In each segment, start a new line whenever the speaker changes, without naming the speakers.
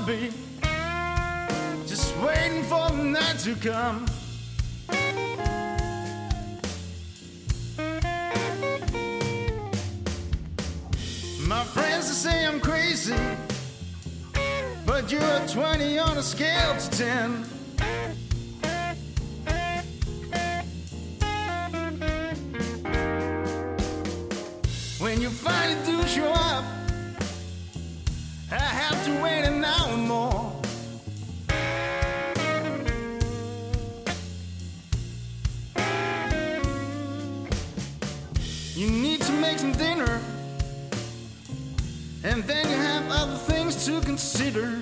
zombie, just waiting for the night to come. My friends say I'm crazy, but you're a 20 on a scale to 10. When you finally do show up, I have to wait an hour more. You need to make some dinner, and then you have other things to consider.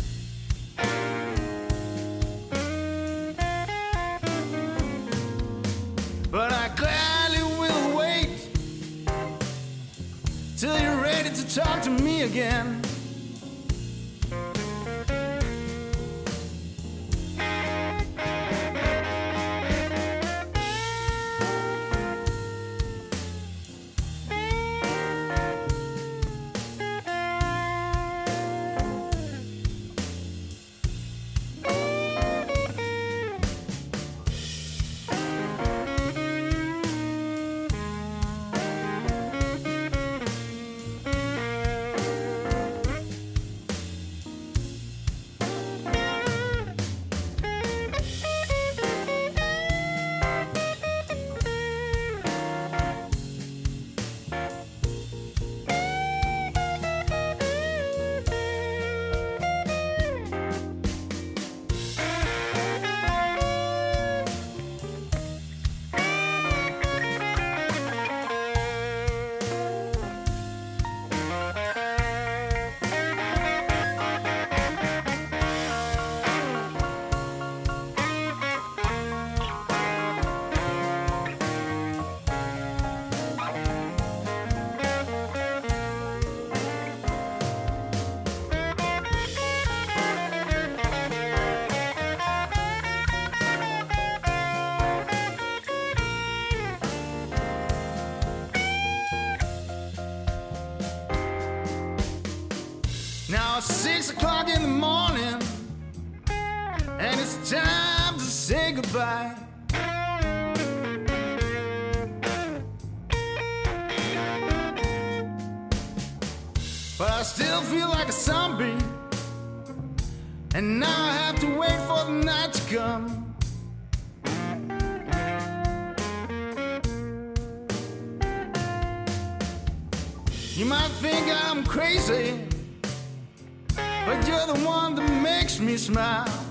But I gladly will wait till you're ready to talk to me again. Now it's 6 o'clock in the morning, and it's time to say goodbye. But I still feel like a zombie, and now I have to wait for the night to come. You might think I'm crazy, but you're the one that makes me smile.